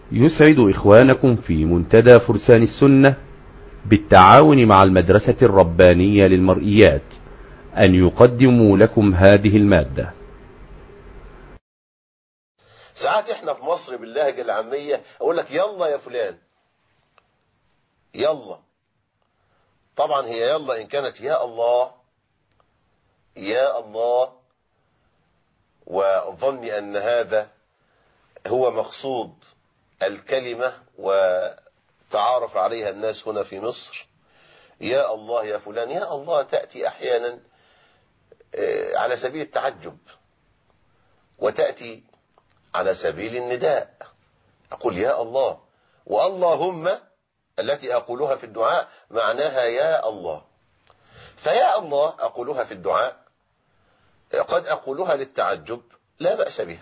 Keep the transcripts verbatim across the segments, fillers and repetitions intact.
يسعد إخوانكم في منتدى فرسان السنة بالتعاون مع المدرسة الربانية للمرئيات أن يقدموا لكم هذه المادة. ساعات احنا في مصر باللهجة العامية اقول لك يلا يا فلان، يلا. طبعا هي يلا ان كانت يا الله يا الله، وظني ان هذا هو مقصود الكلمة وتعارف عليها الناس هنا في مصر. يا الله يا فلان، يا الله تأتي احيانا على سبيل التعجب، وتأتي على سبيل النداء. أقول يا الله، واللهم التي أقولها في الدعاء معناها يا الله. فيا الله أقولها في الدعاء، قد أقولها للتعجب لا بأس بها،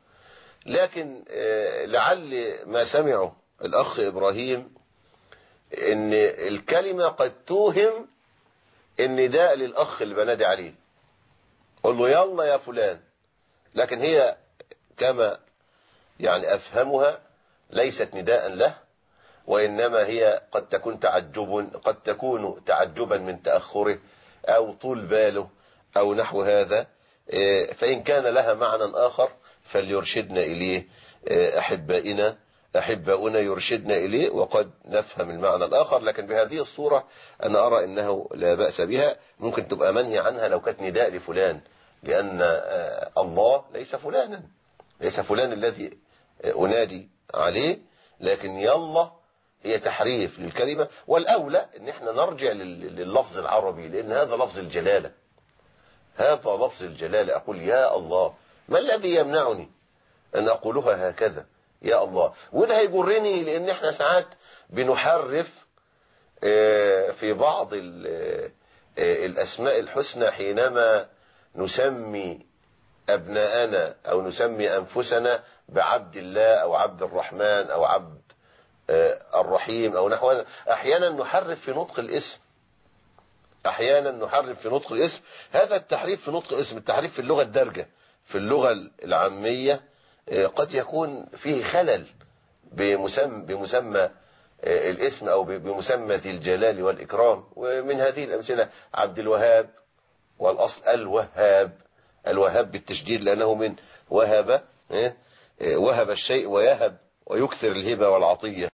لكن لعل ما سمعه الأخ إبراهيم إن الكلمة قد توهم النداء للأخ اللي بنادي عليه، قل له يلا يا فلان، لكن هي كما يعني أفهمها ليست نداء له، وإنما هي قد تكون تعجب قد تكون تعجبا من تأخره أو طول باله أو نحو هذا. فإن كان لها معنى آخر فليرشدنا إليه أحبائنا أحباؤنا يرشدنا إليه، وقد نفهم المعنى الآخر. لكن بهذه الصورة أنا أرى أنه لا بأس بها، ممكن تبقى منهي عنها لو كانت نداء لفلان، لأن الله ليس فلانا، ليس فلان الذي أنادي عليه، لكن يلا هي تحريف للكلمة. والأولى أن احنا نرجع لللفظ العربي، لأن هذا لفظ الجلالة، هذا لفظ الجلالة. أقول يا الله، ما الذي يمنعني أن أقولها هكذا يا الله؟ وده هيجرني لأن احنا ساعات بنحرف في بعض الأسماء الحسنى حينما نسمي أبناءنا أو نسمي أنفسنا بعبد الله أو عبد الرحمن أو عبد الرحيم أو نحو هذا. أحيانا نحرف في نطق الاسم، أحيانا نحرف في نطق الاسم. هذا التحريف في نطق الاسم، التحريف في اللغة الدارجة في اللغة العامية قد يكون فيه خلل بمسمى, بمسمى الاسم أو بمسمى ذي الجلال والإكرام. ومن هذه الأمثلة عبد الوهاب، والأصل الوهاب، الوهاب بالتشديد لأنه من وهب، وهب الشيء ويهب ويكثر الهبة والعطية.